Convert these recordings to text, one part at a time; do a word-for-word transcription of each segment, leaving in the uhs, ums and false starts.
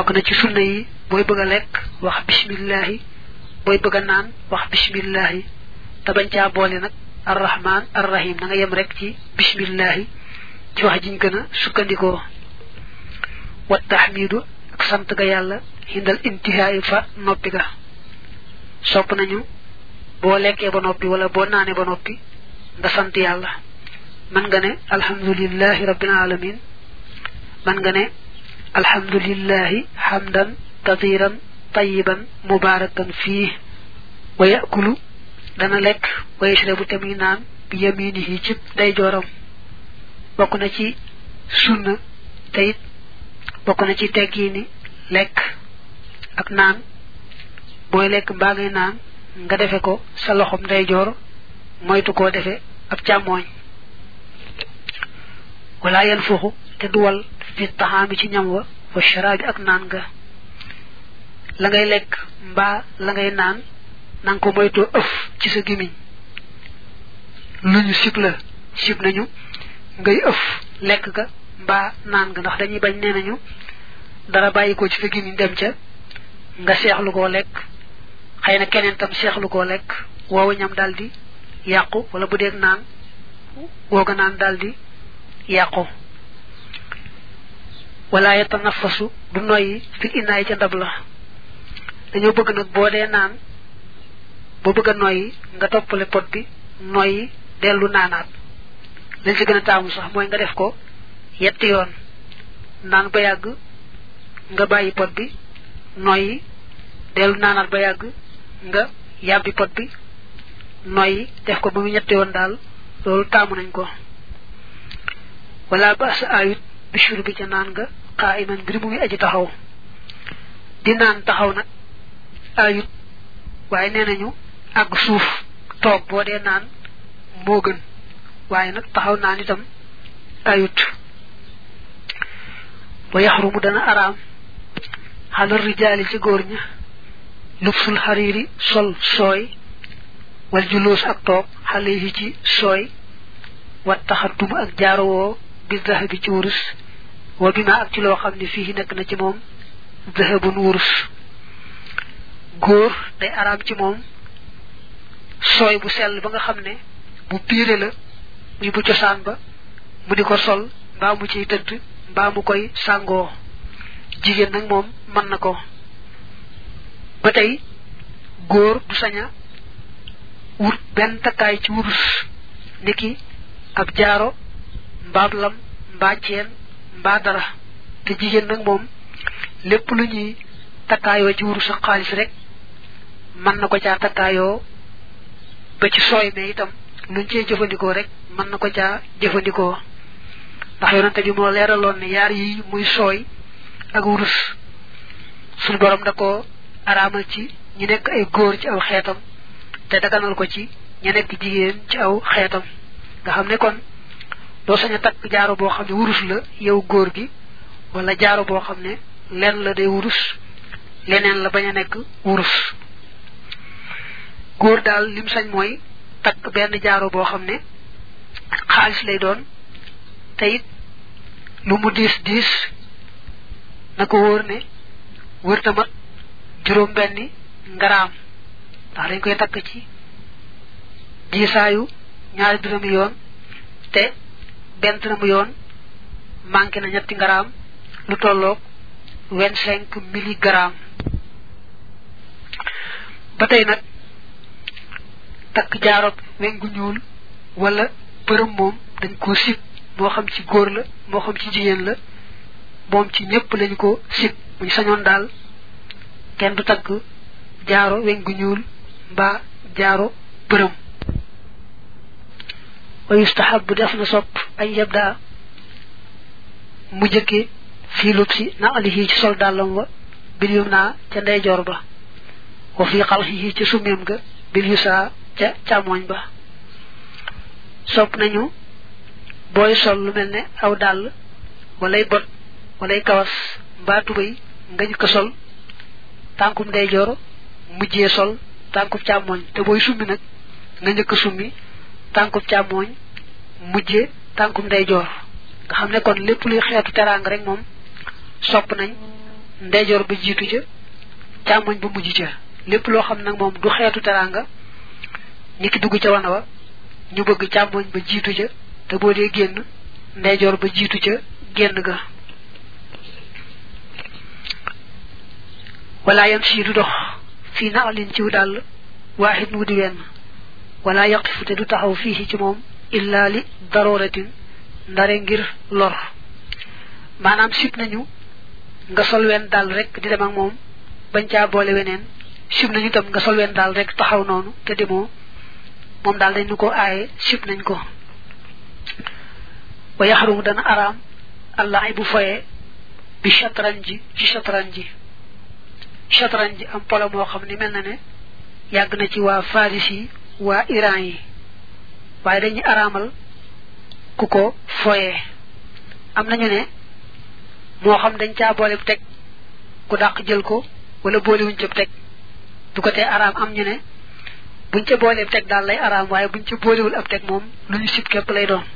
bokk na ci sunna yi booy bëgg a lekk wax bismillahi booy bëgg a naan wax bismillahi te bañ caa boole nag arrahman arrahim na nga yem rek ci bismillahi ci wax jiñ gën a sukkandikoo wa tahmidu ak sant ga yàlla hindal intihaayi fa noppi ga sopp nañu boo lekkee ba noppi wala boo naanee ba noppi nga sant yàlla man nga ne alhamdulillahi rabbil alamin man nga ne alhamdulillahi hamdan kathiran tayyiban mubarakan fii wa yakulu dana lekk wa yashrabu tamit naan bi yaminihi ci day jooram bokk na ci sunna tayit bokk na ci teggiini lekk ak naan booy lekk mbaa ngay naan nga defe ko sa loxom day joor moytu koo defe ab càmmooñ wala yan fuxu te duwal fi taxaami ci ñam wa wa sharaabi ak naan nga la ngay lekk mbaa la ngay naan nanga ko moytoo ëf ci sa gimiñ lu ñu sib la sib nañu ngay ëf lekk ga mbaa naan nga ndax dañuy bañ nee nañu dara bàyyi ko ci sa gimiñ dem ca nga seexlu koo lekk xëy na keneen tam seexlu koo lekk woowu ñam daldi yàqu wala bu dee naan wooga naan daldi yàqu wala yatanafasu du noyyi fil inaay ca ndab la dañoo bëgg nag boo dee naan boo bëgg a noyyi nga toppale pot bi noyyi dellu naanaat lañ si gën a taamu sax mooy nga def ko yetti yoon naan ba yàgg nga bàyyi pot bi noyyi dellu naanaat ba yàgg nga yàbbi pot bi noyyi def ko ba mu ñetti yoon daal loolu taamu nañ ko wala ba sa ayut bi shur bi ca naan nga xaa iman mbir mu ngi aji taxaw di naan taxaw nag ayut waaye nee nañu àgg suuf toog boo dee naan moo gën waaye nag taxaw naan itam ayut wa yaxrumu dana araam xalal rijaali ci góor ña lubsul xariiri sol sooy wal juluus ak toog xale yi ci sooy wa taxatum ak jaarowoo bi zahabi ci wurus wa bi ma ak ci loo xam ne fii nekk na ci moom zahabun wurus góor day araam ci moom sooy bu sell ba nga xam ne bu piire la muy bu cosaan ba mu di ko sol mbaa mu ciy tëdd mbaa mu koy sàngoo jigéen nag moom mën na ko ba tey góor du saña wut benn takkaay ci wurus niki ab jaaro mbaab lam mbaa ceen mbaa dara te jigéen nag moom lépp lu ñuy takkaayoo ci wurus ak xaalis rek mën na ko caa takkaayoo ba ci sooy me itam luñ cee jëfandikoo rek mën na ko caa jëfandikoo ndax yonante bi moo leeraloon ne yaar yi muy sooy ak wurus suñu borom da ko araamal ci ñi nekk ay góor ci aw xeetam te daganal ko ci ñi nekk jigéen ci aw xeetam nga xam ne kon doo sañ a takk jaaro boo xam ne wurus la yow góor gi wala jaaro boo xam ne lenn la day wurus leneen la bañ a nekk wurus góor daal lim sañ mooy takk benn jaaro boo xam ne xaalis lay doon te it lu mu diis diis na ko wóor ne wër ta mat juróom benni ngaraam ndax dañ koy takk ci diisaayu ñaari dërëmi yoon te benn dërëmu yoon manqué na ñetti ngaraam lu tolloog vingt cinq milligrammes ba tey nag takk jaarob weñ gu ñuul wala përëm moom dañ ko sib moo xam ci góor la moo xam ci jigéen la moom ci ñëpp lañu ko sib muñ sañoon daal kenn du takk jaaro weñ gu ñuul mbaa jaaro përëm wa yustahabu def na sopp ay yabda mu jëkke fii lub si na alihi ci sol dàllam wa bil yum naa ca ndeyjoor ba wa fii xalxihi ca summeem ga bil yusaa ca càmmoñ ba sopp nañu booy sol lu mel ne aw dàll walay bot walay kawas mbaa tubay nga ñu ko sol tànkum ndeyjoor mujjee sol tànkub càmmoñ te booy summi nag nga njëkk summi tànkub càmmoñ mujjee tànkum ndeyjoor nga xam ne kon lépp luy xeetu teraanga rek moom sopp nañ ndeyjoor ba jiitu ca càmmoñ ba mujj ca lépp loo xam nag moom du xeetu teranga niki dugg ca wana wa ñu bëgg càmmoñ ba jiitu ca te boo dee génn ndeyjoor ba jiitu ca génn ga wala yamshi du dox fi na'lin ci dal wahid mu di wenn wala yaqifu te du taxaw fihi ci moom illa li daruratin ndare ngir lor manam sip nañu nga sol wen dal rek di dem ak moom bañ ca boole weneen sip nañu tam nga sol wen dal rek taxaw noonu te demo moom dal dañ ko aaye sip nañ ko wa yahrumu dana aram allah ibu foye bi shatranji ci shatranji shatranji am polo moo xam ni mel na ne yàgg na ci waa farisi waa iran yi waaye dañuy araamal ku ko foye am nañu ne moo xam dañ caa boole teg ku dàq jël ko wala boole wuñ ca teg du ko tee araam am ñu ne buñ ca boole teg daal lay araam waaye buñ ca boolewul ab teg moom lu ñu sib képp lay doon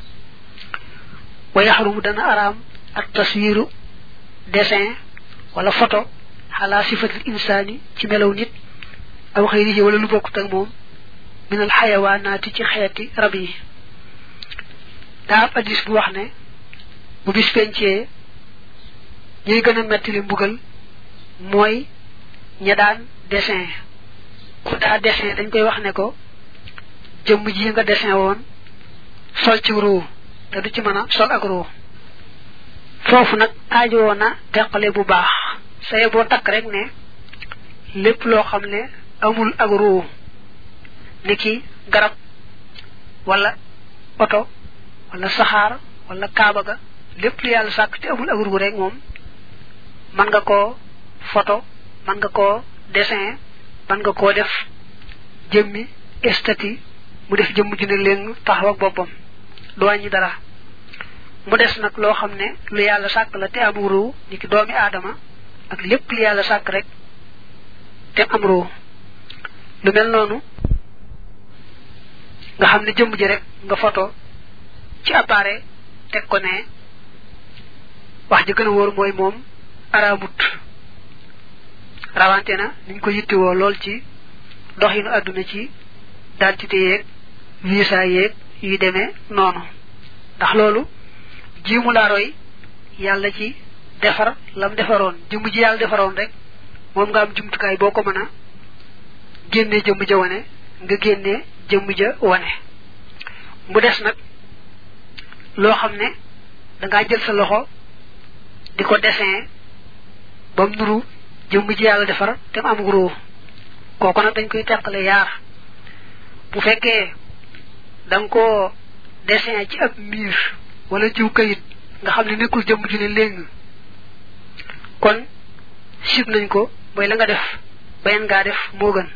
wa yaxrumu dana araam at taswiru dessin wala photo ala sifatil insani ci melaw nit aw xeyrihi wala lu bokku tak mom min al hayawanati ci xeeti rab yi da hadis bu wax ne bu bis pencé ñi gëna metti li mbugal moy ña daan dessin ku da dessin dañ koy wax ne ko jëm ji nga dessin woon sol ci ru te du ci mëna sol ak ru fofu nak aajo na tekkale bu baax saye bo tak rek ne lepp lo xamne amul ak ru niki garab wala auto wala sahar wala kaaba ga lepp lu yalla sak te amul ak ru rek mom man nga ko photo man nga ko dessin man nga ko def jëmmi estati mu def jëm ju ne leng taxaw ak bopam do wañi dara mu dess nak lo xamne lu yalla sak la te amul ru niki doomi adama ak lepp li yalla sak rek te am ro lu mel nonu nga xamne jëm ji rek nga photo ci appareil tek ko ne wax ji gëna wor moy mom aramut rawantena niñ ko yitti wo lol ci doxinu aduna ci dentité yek visa yek yu démé nonu ndax lolu jimu la roy yalla ci defar lam defaron jëm ji yalla defaron rek mom nga am jumtukaay boko mëna génné jëm ja wone nga génné jëm ja wone mu dess nak lo xamné da nga jël sa loxo diko dessin bam nuru jëm ji yalla defar té am gro koko nak dañ koy tekkale yaar bu fekkee dang ko dessin ci ab mur wala ci kayit nga xamné nekul jëm ji ne leng kon sib nañ ko moy la nga def bayen nga def mo gën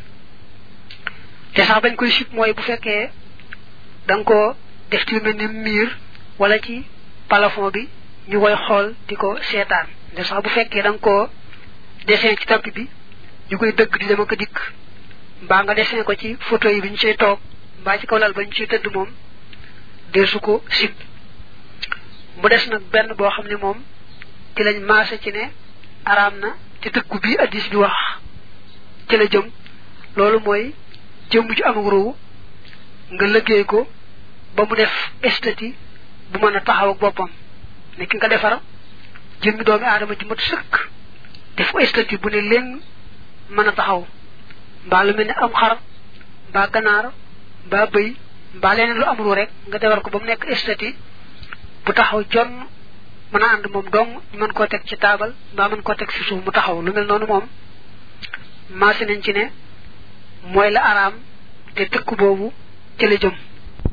té sax bañ koy sib moy bu fekkee dang ko def ci melni mur wala ci plafond bi ñu koy xol diko sétane té sax bu fekkee dang ko dessin ci tapis bi ñu koy dëgg di dem ak dik ba nga dessin ko ci photo yi biñ cey tok ba ci kawlal bañ ci teud mom desu ko sib mu dess nak benn bo xamni mom ci lañ massé ci né aramna ci tekku bi hadis bi wax ci la jëm lolu moy jëm ci am ru nga liggéey ko ba mu def estati bu mëna taxaw ak bopam nek nga defar jëm doomi adama ci mat sëkk def estati bu ne leen mëna taxaw ba lu melni am xar ba ganar ba beuy ba leneen lu amru rek nga defar ko ba mu nek estati bu taxaw jonn mëna and mom dong mën ko tek ci table ba mën ko tek ci suuf mu taxaw lu mel nonu mom massé nañ ci né moy la aram té tekk bobu ci la jëm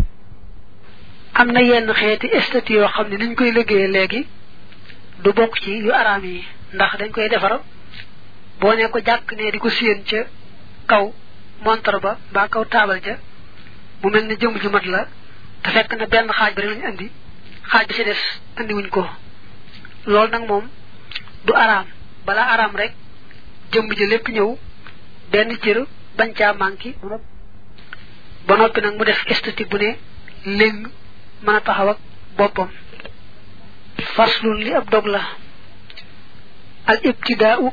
amna yenn xéeti estati yo xamni niñ koy liggéey légui du bok ci yu aram yi ndax dañ koy défar bo né ko jakk né diko seen ci kaw montre ba ba kaw table ja mu melni jëm ju mat la ta fekk na benn xaj bi lañ andi xaj bi ci dess andi wuñ ko lol nak mom du aram bala aram rek jëm ji lepp ñew benn ciir bañ ca manki ba nopi nak mu def esthétique bu né leng mëna taxaw ak bopam faslun li ab dog la al ibtidaa'u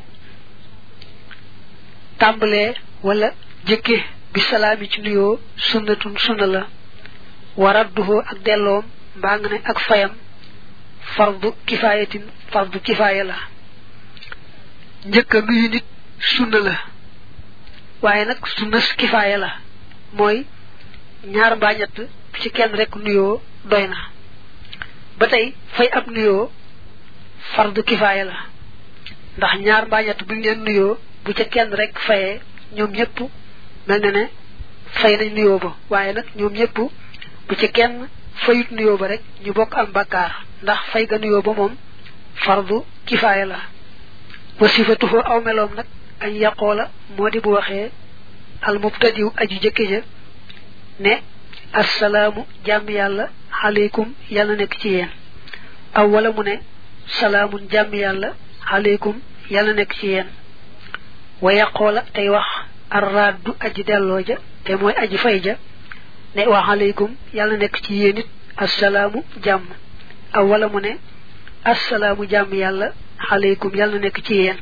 tàmbalee wala jëkke bi salaami ci nuyoo sunnatun sunna la waradduhu ak delloom mbaa nga ne ak fayam fardu kifaayatin fardu kifaaya la njëkk a nuyu nit sunna la waaye nag sunna kifaaya la mooy ñaar mbaa ñett ci kenn rek nuyoo doy na ba tey fay ab nuyoo fardu kifaaya la ndax ñaar mbaa ñett buñ leen nuyoo bu ca kenn rek fayee ñoom ñëpp mel na ne fay nañ nuyoo ba waaye nag ñoom ñëpp bu ca kenn fayut nuyoo ba rek ñu bokk am bakkaar ndax fay ga nuyoo ba moom fardu kifaaya la wasifatuhu aw meloom nag añ yaqoola moo di bu waxee al mubtadiw aji jëkke ja ne assalaamu jàmm yàlla aleykum yàlla nekk ci yéen aw wala mu ne salaamun jàmm yàlla aleykum yàlla nekk ci yéen wa yaqoola tey wax arraddu aji delloo ja te mooy aji fay ja ne wax aleykum yàlla nekk ci yéen it assalaamu jàmm aw wala mu ne assalaamu jàmm yàlla aleykum yàlla nekk ci yéen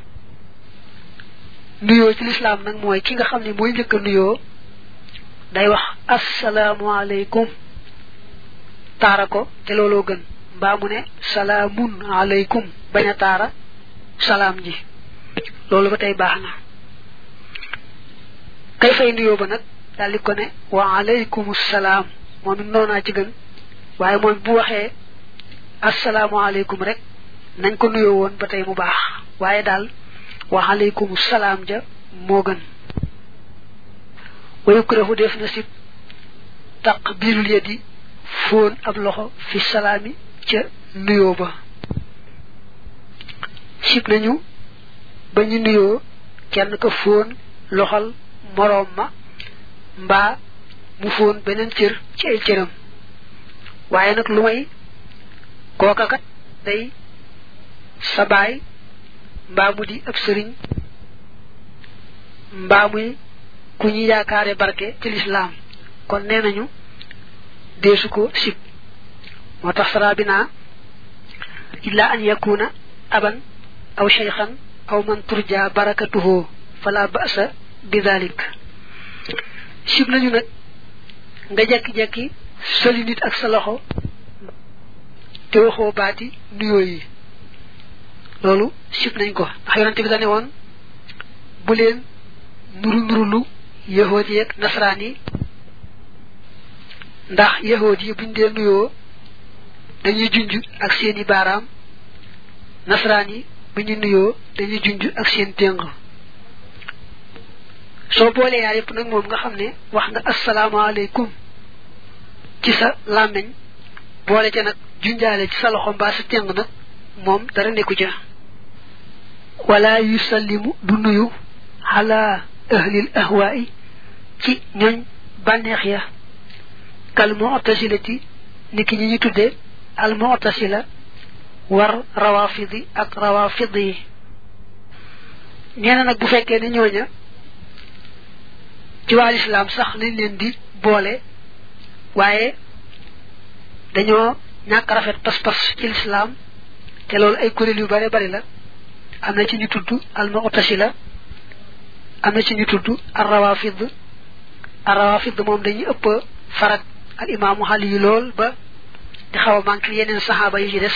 nuyoo ci lislaam nag mooy ki nga xam ne mooy njëkk a nuyoo day wax assalaamu aleykum taara ko te looloo gën mbaa mu ne salaamun aleykum bañ a taara salaam ji loolu ba tey baax na kay fay nuyoo ba nag daal di ko ne wa aleykum salaam moom it noonaa ci gën waaye moom bu waxee assalaamu aleykum rek nañ ko nuyoo woon ba tey mu baax waaye daal wa aleykum salaam ja moo gën wa yukrahu def na sib taqbilul yadi fóon ab loxo fi salaami ca nuyoo ba sib nañu ba ñu nuyoo kenn ka fóon loxal moroom ma mbaa mu fóon beneen cër ci ay cëram waaye nag lu may kooka kat day sa baay mbaa mu di ab sëriñ mbaa muy ku ñu yaakaare barke ci lislaam kon nee nañu deesu ko sib moo tax sara bi naa illa an yakuna aban aw shaykhan aw man turja barakatuhu fala ba'sa bi dhalik sib nañu nag nga jekki-jekki soli nit ak sa loxo te waxoo baati nuyoo yi loolu sib nañ ko ndax yonante bi dane woon bu leen nuru nurulu yahood yi ak nasraan yi ndax yahood yi buñ dee nuyoo dañuy junj ak seeni baaraam nasraan yi bu ñu nuyoo dañuy junj ak seen téng soo boolee yaar yëpp nag moom nga xam ne wax nga asalaamaaleykum ci sa làmmeñ boole ca nag junjaale ci sa loxo mbaa sa téng nag moom dara nekku ca wala yusallimu du nuyu ala ahlil ahwaai ci ñooñ bànneex ya kal mu'tasilati niki ñi ñu tudde al mu'tasila war rawafidi ak rawafid yi neena nag bu fekkee ne ñooña ci wàll islam sax lañ leen di boole waaye dañoo ñàkk rafet pas-pas ci l'islam te loolu ay kuréel yu bare bari la am na ci ñu tudd al mu'tasila am na ci ñu tudd ar rawafid ar rawafid moom dañuy ëpp farak al imaamu xali yi lool ba di xaw a manqué yeneen saxaaba yi ci des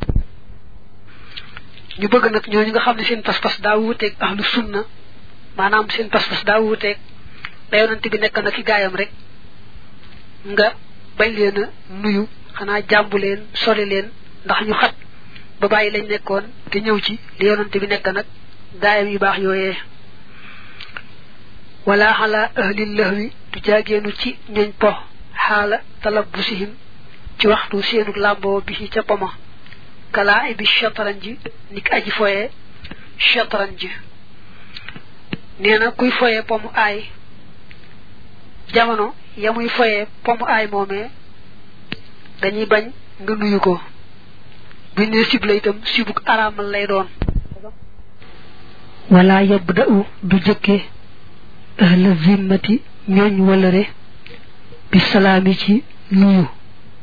ñu bëgg nag ñooñu nga xam ne seen pas-pas daa wuuteeg ahlu sunna maanaam seen pas-pas daa wuuteeg da yonante bi nekk na ki gaayam rek nga bañ leen a nuyu xanaa jàmbu leen sori leen ndax ñu xat ba bàyyi lañ nekkoon te ñëw ci li yonante bi nekk nag gaayam yu baax yooyee wala xala ahlil lahwi du jaageenu ci ñooñ po xaala talabbusihim ci waxtu seenu làmboo bi ca poma kalaa bi shatranji nik aji foye shatranji nee na kuy foye pomu aay jamono ya muy foye pomu aay moomee dañuy bañ nga nuyu ko buñ ne sib la itam sibuk araamal lay doon wala yabda'u du jëkke ahla zimmati ñooñ walare bi salaami ci nuyu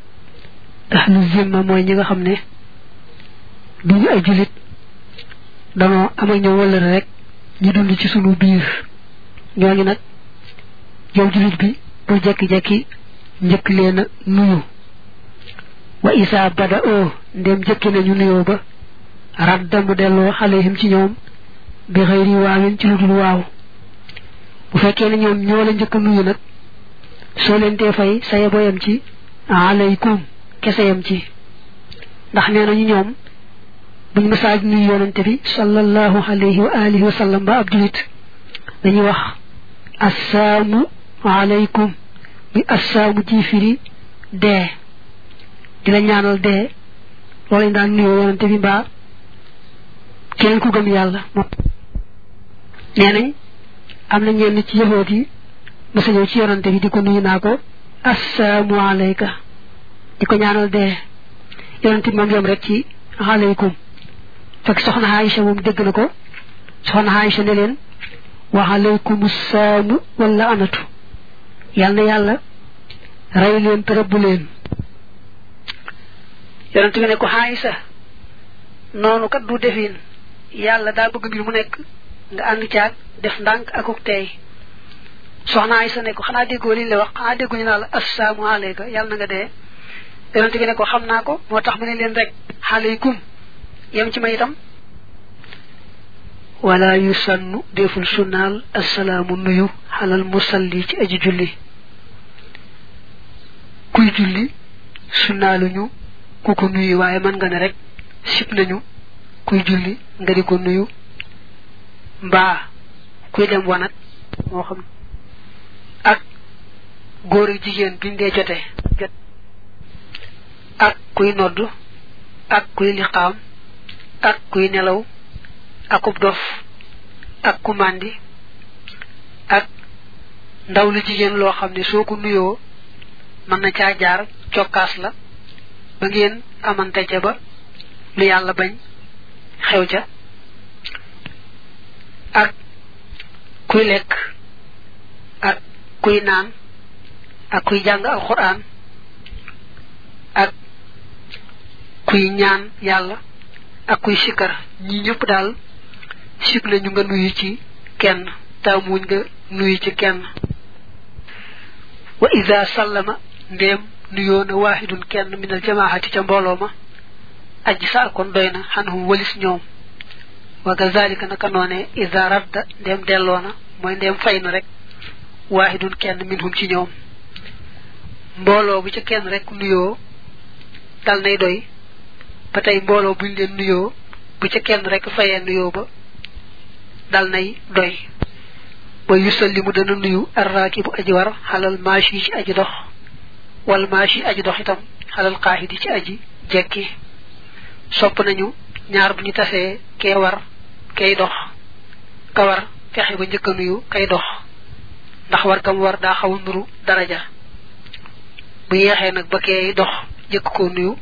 ahlu zimma mooy ñi nga xam ne duñu ay julit danoo am ak ñoom wala rek ñu dund ci sunu biir ñooñu nag yow julit bi bu jekki-jekki njëkk leen a nuyu wa isa bada o ndem jëkki nañu nuyoo ba radda mu delloo xalehim ci ñoom bi xëyri waawin ci lu dul waaw bu fekkee ne ñoom ñoo la njëkk nuyu nag soo leen dee fay saye boyam ci alaykum kese yam ci ndax nee nañu ñoom buñ masaaj nuyu yonante bi sallallahu alayhi wa alihi wa sallam ba ab julit dañuy wax assaamu alaykum bi assaamu ji firi dee di la ñaanal dee loolu daan nuyoo yonante bi mbaa keneen ku gëm yàlla nee nañ am na ñenn ci yahoot yi mësa ñëw ci yonante bi di ko nuyu naa ko assaamu alayka di ko ñaanal dee yonante bi moom yom rek ci alaykum fekk soxna Aïcha moom dégg na ko soxna Aïcha ne leen wa alaykum assaamu wala anatu yàlla na yàlla rey leen te rëbb leen yonante bi ne ko Aïcha noonu kat du defin yàlla daa bëgg mbir mu nekk nga ànd caag def ndànk akuk tey soxna Aïcha ne ko xanaa déggoo liñ la wax xanaa déggoo ñu naa la assalaamu alayka yàlla na nga dee yonante bi ne ko xam naa ko moo tax mu ne leen rek alaykum yam ci may itam wala yusannu deful sunnaal assalaamu nuyu xalal musalli ci aji julli kuy julli sunnaaluñu ku ko nuyu waaye mën nga ne rek sib nañu kuy julli nga di ko nuyu mbaa kuy dem wanat moo xam ak góor ak jigéen duñ dee jote ak kuy nodd ak kuy liqaam ak kuy nelaw akub dof ak ku màndi ak ndaw lu jigéen loo xam ne soo ko nuyoo mën na caa jaar cokkaas la ba ngeen amante ca ba lu yàlla bañ xew ca ak kuy lekk ak kuy naan ak kuy jàng alquran ak kuy ñaan yàlla ak kuy sikkar ñi ñëpp daal sib nañu nga nuyu ci kenn taamuñ nga nuyu ci kenn wa ida sallama ndéem nuyoo na waahidun kenn minal jamaahati ca mbooloo ma aji sa kon doy na xanhum walis ñoom wa kazalika naka noone ida radda ndéem delloo na mooy ndéem fay na rek waahidun kenn minhum ci ñoom mbooloo bu ca kenn rek nuyoo dal nay doy ba tey mbooloo buñ leen nuyoo bu ca kenn rek fayee nuyoo ba dal nay doy ba yusallimu dana nuyu arraakibu aji war xalal maashi ci aji dox wal maashi aji dox itam xalal qaahidi ci aji jekki sopp nañu ñaar bu ñu tasee kee war kay dox ka war fexe ba njëkk a nuyu kay dox ndax war kam war daa xaw nuru daraja bu yeexee nag ba kee dox jëkk ko nuyu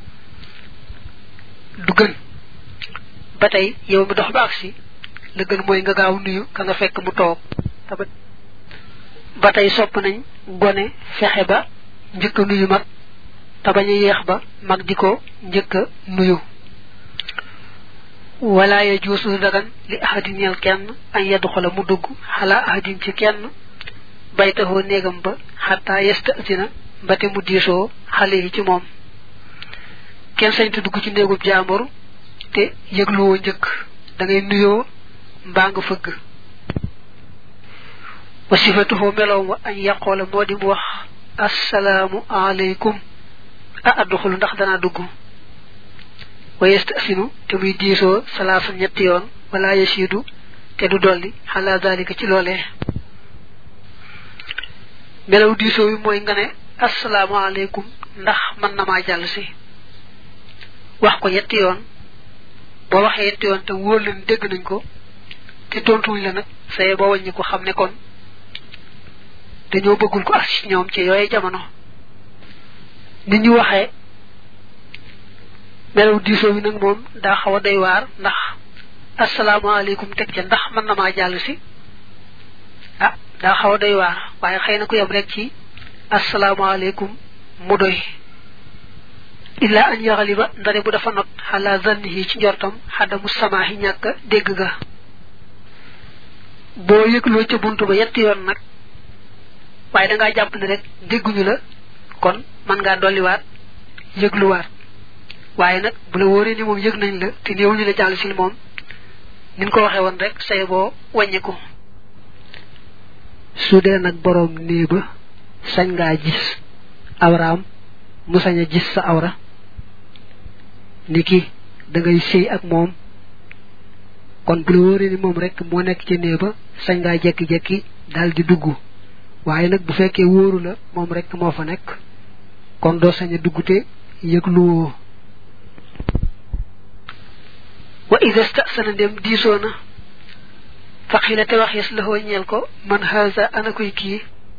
du gën ba tey yow mi dox ba agsi la gën mooy nga gaaw nuyu ka nga fekk mu toog ba tey sopp nañ gone fexe ba njëkk a nuyu mag te bañ a yeex ba mag di ko njëkk a nuyu wala yajuusu dagan li ahadin ñeel kenn an yadxula mu dugg xalaa ahadin ci kenn baytaxoo néegam ba xataa yastasina mbate mu diisoo xale yi ci moom kenn sañ te dugg ci néegub jaambur te yëgluwoo njëkk da ngay nuyoo mbaa nga fëgg wa sifatuhu meloom wa añ yaqoola moo di mu wax assalaamu alaykum a adduxulu ndax danaa dugg wa yastasinu te muy diisoo salaasa ñetti yoon wala yasiidu te du dolli xala dalika ci loolee melaw diisoo bi mooy nga ne assalaamu alaykum ndax mën na maa jàll si wax ko ñetti yoon boo waxee ñetti yoon te wóor leen dégg nañ ko te tontuwuñ la nag saye ba wàññi ko xam ne kon dañoo bëggul ko ak ci ñoom ci yooye jamono nit ñu waxee melaw diisoo bi nag moom daa xaw a doy waar ndax asalaamaaleykum teg ca ndax mën na maa jàll si ah daa xaw a doy waar waaye xëy na ku yem rek ci asalaamaaleykum mu doy illa an yaghliba ndare bu dafa not ala zannihi ci njortam hadamu samahi ñaka dégg ga boo yëgloo ca buntu ba yetti yoon nag waaye da ngaa jàpp ne rek dégguñu la kon man ngaa dolliwaat yëgluwaat waaye nag bu la wóoree ni moom yëg nañ la te néewuñu la jàll sil moom nin ko waxee woon rek say boo wàññiku su dee nag boroom nee ba sañ ngaa gis awraam mu sañ a gis sa awra niki da ngay sëy ak moom kon bu la wóoree ni moom rek moo nekk ci nee ba sañ ngaa jekki-jekki daal di dugg waaye nag bu fekkee wóoru la moom rek moo fa nekk kon doo sañ a dugg te yëgluwoo wa idha stasana dem diisoona faqila te wax yes la hoo ñeel ko man haza ana koy kii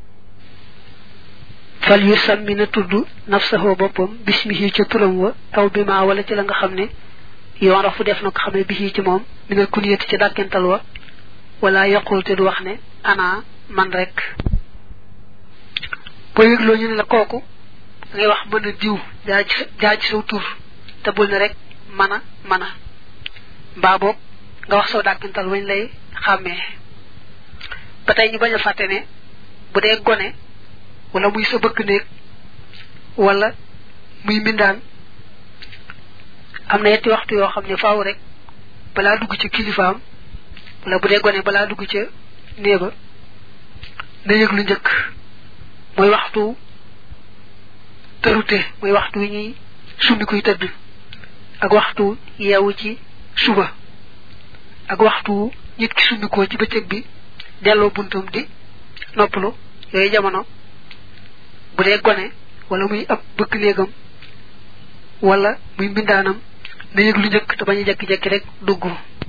fal yusammi na tudd nafsahu boppam bismihi ca turam wa aw bima wala ci la nga xam ne yoon rafu def na ko xamee bihi ci moom minal kuniyati ci dàkkental wa wala yaqul te du wax ne ana man rek boo yëgloo ñu ne la kooku ngay wax mën a diw jaa ci jaa ci saw tur te bul ne rek mana mana mbaa boog nga wax saw dàkkental wañ lay xàmmee ba tey ñu bañ a fàtte ne bu dee gone wala muy sa bëkk néeg wala muy mindaan am na yetti waxtu yoo xam ne faaw rek balaa dugg ci kilifaam wala bu dee gone balaa dugg ca néeba na yëg lu njëkk mooy waxtu tërute mooy waxtu wi ñuy summi kuy tëdd ak waxtu yeewu ci suba ak waxtu nit ki summi ko ci bëccëg bi delloo buntum di noppalu yooyu jamono bu dee gone wala muy ab bëkk néegam wala muy mbindaanam na yëg lu njëkk te bañ a jekki-jekki rek dugg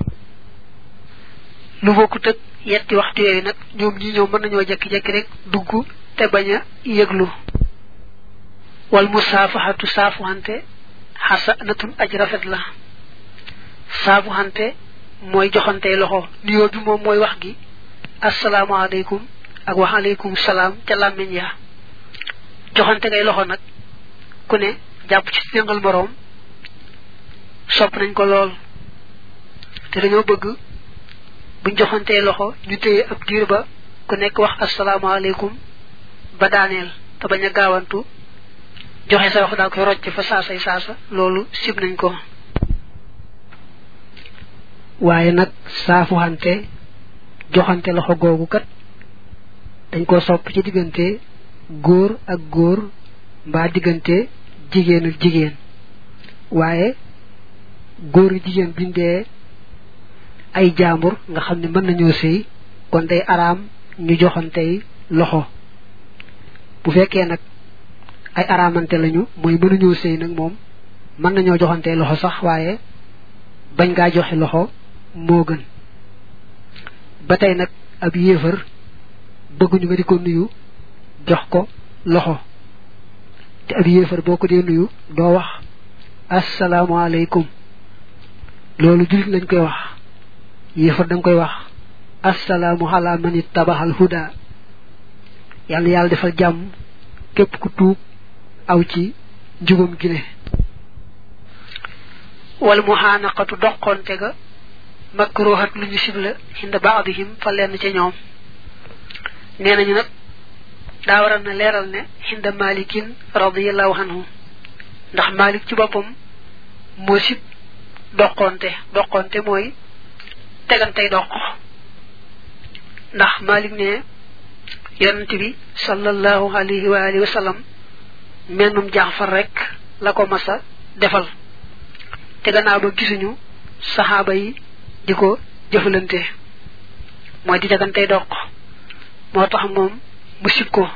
lu bokkut ak yetti waxtu yooyu nag ñoom ñi ñoom mën nañoo jekki-jekki rek dugg te bañ a yëglu wal musaafahatu saafuhante xasanatun aj rafet la saafuhante mooy joxantey loxo nuyoo bi moom mooy wax gi asalaamaaleykum ak wa aleykum salaam ca làmmiñ ya joxante ngay loxo nag ku ne jàpp ci yëngal moroom sopp nañ ko lool te dañoo bëgg buñ joxantee loxo ñu téye ab diir ba ku nekk wax asalaamaaleykum ba daaneel te bañ a gaawantu joxe sa wax daa koy rocc fa saasay saasa loolu sib nañ ko waaye nag saafuxante joxante loxo googu kat dañ ko sopp ci diggante góor ak góor mbaa diggante jigéen ak jigéen waaye góor ak jigéen bindee ay jaambur nga xam ne mën nañoo sëy kon day araam ñu joxantey loxo bu fekkee nag ay araamante lañu mooy mënuñoo sëy nag moom mën nañoo joxantey loxo sax waaye bañ ngaa joxe loxo moo gën ba tey nag ab yéefar bëgguñu nga di ko nuyu jox ko loxo te ab yéefar boo ko dee nuyu doo wax asalaamaaleykum loolu jullit lañ koy wax yéefar da nga koy wax asalaamu ala man ittabaxal huda yàlla yàlla defal jàmm képp ku tuub aw ci njubam gi ne wal muhanaqatu doqonte ga makruhat lu ñu sibla inda ba'dihim fa lenn ca ñoom nee nañu nag daa waral na leeral ne inda malikin radiyallahu anhu ndax malik ci boppam moo sib doqonte doqonte mooy tegantey doq ndax malik ne yonent bi sallallahu alayhi wa alihi wa sallam mennum jaxfar rek la ko masa defal te gannaaw ba gisuñu saxaaba yi di ko jëfalante mooy di tegantey doq moo tax moom mu sib ko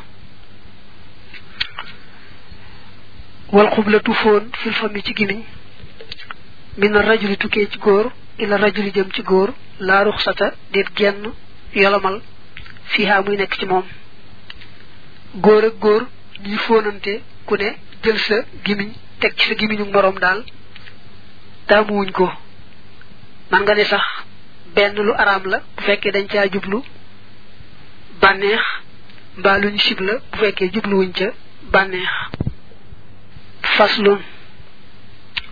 wal xublatu foon fil fami ci gimiñ min rajuli tukkee ci góor ila rajuli jëm ci góor laa ruxsata déet genn yolomal fiha muy nekk ci moom góor ak góor ñuy fóonante ku ne jël sa gimiñ teg ci sa gimiñu moroom daal taamuwuñ ko man nga ne sax benn lu araam la bu fekkee dañ caa jublu bànneex mbaa luñ sib la bu fekkee jubluwuñ ca bànneex faslun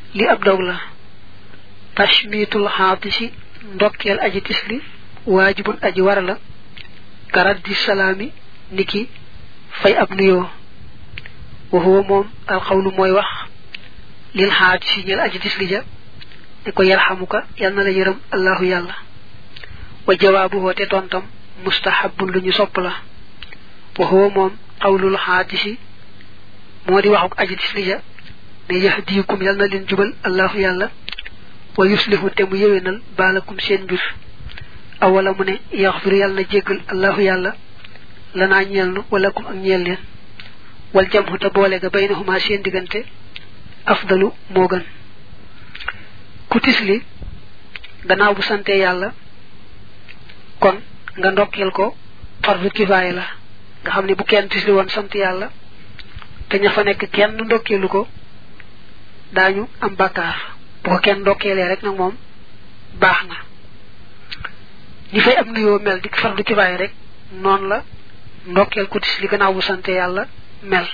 li ab dog la tashmitul hatisi ndokkel aji tisli wajibun aji war la karaddi salami niki fay ab nuyo wa huwa mom al qawlu moy wax lil hatisi ñel aji tisli ja ko yarhamuka yalla la yeram allah yalla wa jawabuhu te tontam mustahabun luñu sopp la wa huwa mom qawlul hatisi modi waxuk aji tisli ja ne yahdikum yalla len jubal allah yalla wa yuslihu te mu yewenal balakum seen bir awala mu ne yaghfir yalla jéggal allah yalla lana ñelnu walakum ak ñel len wal jamhu ta boole ga baynahuma seen digante afdalu mo gën ku tisli gannaaw bu sante yalla kon nga ndokkel ko fardu kifaya la nga xamni bu kenn tisli won sante yalla te ña fa nek kenn ndokkelu ko dañu am bakkar bu ko kenn ndokkelé rek nak mom baxna ni fay am nuyo mel dik fardu kifaya rek non la ndokkel ku tisli gannaaw bu sante yalla mel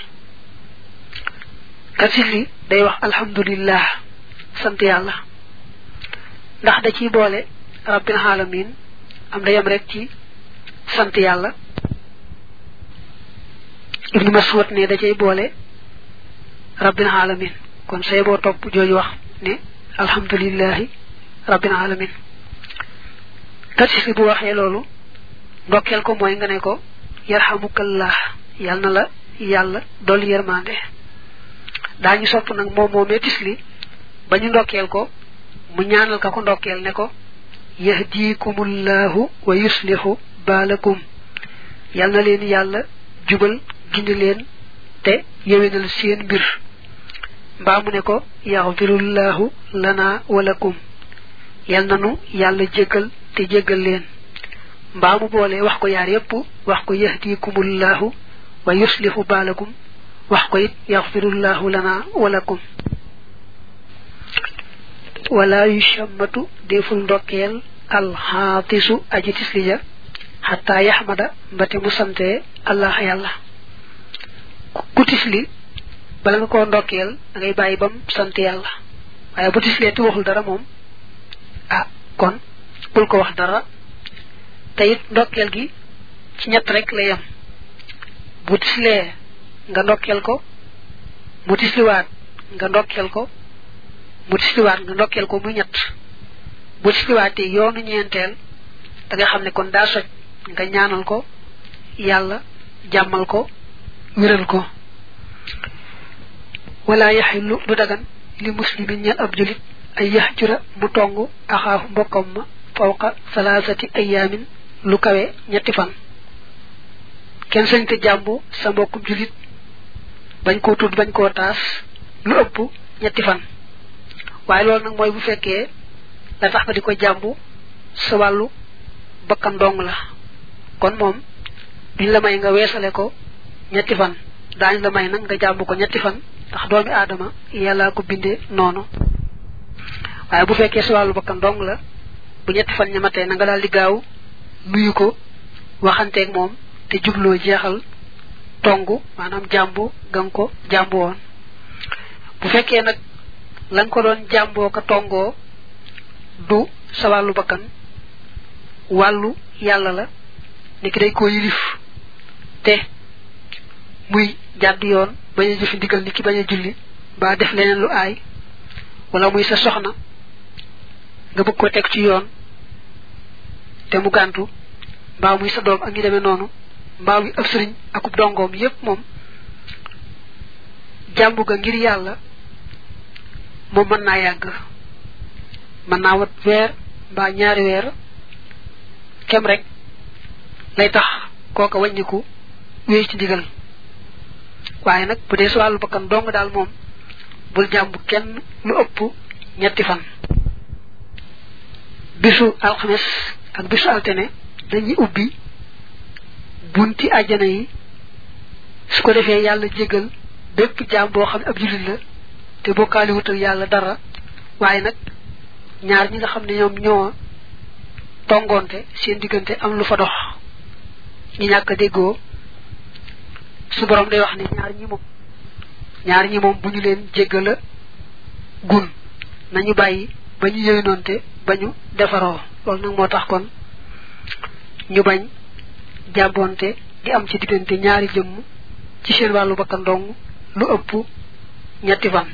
ka tisli day wax alhamdulillah sante yalla ndax da ci boole rabbil alamin am da yam rek ci sante yalla ibnu mas'ud ne da cey boole rabbil alamin kon sey bo top joju wax ne alhamdulillah rabbil alamin katisi bu waxe lolu ndokkel ko moy nga ne ko yarhamukallah yalna la yalla dol yermande dañu sopp nak mom momé tisli bañu ndokkel ko mu ñaanal ka ko ndokkel ne ko yahdikumullahu wa yuslihu balakum yalna leen yalla jubal gindi leen te yewenal seen bir mba mu ne ko yaghfirullahu lana wa lakum yalna nu yalla jéggal te jéggal leen mba mu boole wax ko yaar yépp wax ko yahdikumullahu wa yuslihu balakum wax ko it yaghfirullahu lana wa lakum wala yushammatu deful ndokkel al hatisu aji tisliya hatta yahmada mbati mu sante allah yalla ku tisli bala nga ko ndokkel da ngay bayyi bam sante yalla waye bu tisli tu waxul dara mom ah kon bul ko wax dara tayit ndokkel gi ci ñett rek la yam bu tisle nga ndokkel ko bu tisli waat nga ndokkel ko bu tisliwaat nga ndokkel ko muy ñett bu tisliwaate yoonu ñentel da nga xamne kon da soj nga ñaanal ko yalla jammal ko wiral ko wala yahillu du dagan li muslimin ñal ab julit ay yahjura mu tongu axaafu mbokkam ma fawqa salasati ayamin lu kawe ñetti fan ken sañ te jambu sa mbokkum julit bañ ko tud bañ ko taas lu ëpp ñetti fan waye lool nak moy bu fekke la tax nga diko jambu sa walu bakkan dong la kon mom duñ la may nga wessalé ko ñetti fan dañ la may nak nga jambu ko ñetti fan tax doomi adama yalla ko bindé nono waye bu fekke sa walu bakkan dong la bu ñetti fan ñamaté na nga dal di gaaw nuyu ko waxante ak mom te jublo jeexal tongu manam jambu gang ko jambu won bu fekke nak lan ko doon jambo ka tongo du sa walu bakkan walu yalla la niki day ko yilif te muy jadd yoon baña jëf ndigal niki baña julli ba def leneen lu ay wala muy sa soxna nga bëgg ko tek ci yoon te mu gantu ba muy sa doom ak ñu démé nonu ba wi ab sëriñ akub dongom yépp mom jambu ga ngir yalla mo man na yag man na wat wer ba ñaari wer kem rek lay tax koka wañiku wéy ci digal waye nak bu dé so walu bakkan dong dal mom bul jambu kenn lu ëpp ñetti fan bisu alxames ak bisu altene dañuy ubbi bunti aljana yi su ko defé yalla jégal bépp jaam bo xam ab julit la te bokali wutal yalla dara waye nak ñaar ñi nga xamne ñom ñoo tongonté seen digënté am lu fa dox ñi ñaka déggo su borom day wax ni ñaar ñi mom ñaar ñi mom buñu leen jéggala gun nañu bayyi bañu yeynonté bañu défaro lool nak motax kon ñu bañ jabonté di am ci digënté ñaari jëm ci seen walu bakkan dong lu ëpp ñetti fan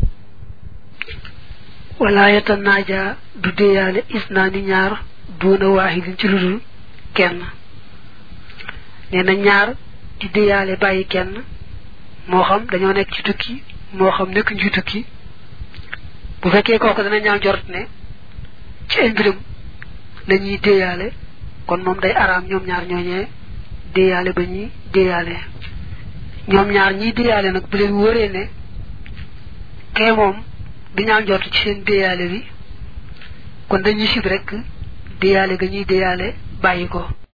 wala yatanaja du deyale isnani ñaar duna wahidin ci ludul kenn neena ñaar di deyale bayyi kenn mo xam dañoo nek ci tukki mo xam nek ci tukki bu fekkee kooku dana ñaaw jort ne ci ay mbirum lañuy deyale kon mom day aram ñom ñaar ñoñe deyale bañi deyale ñom ñaar ñi deyale nak bu leen wëré ne ké mom di ñaaw jort ci seen deyale bi kon dañuy sib rek deyale ga ñuy deyale bayiko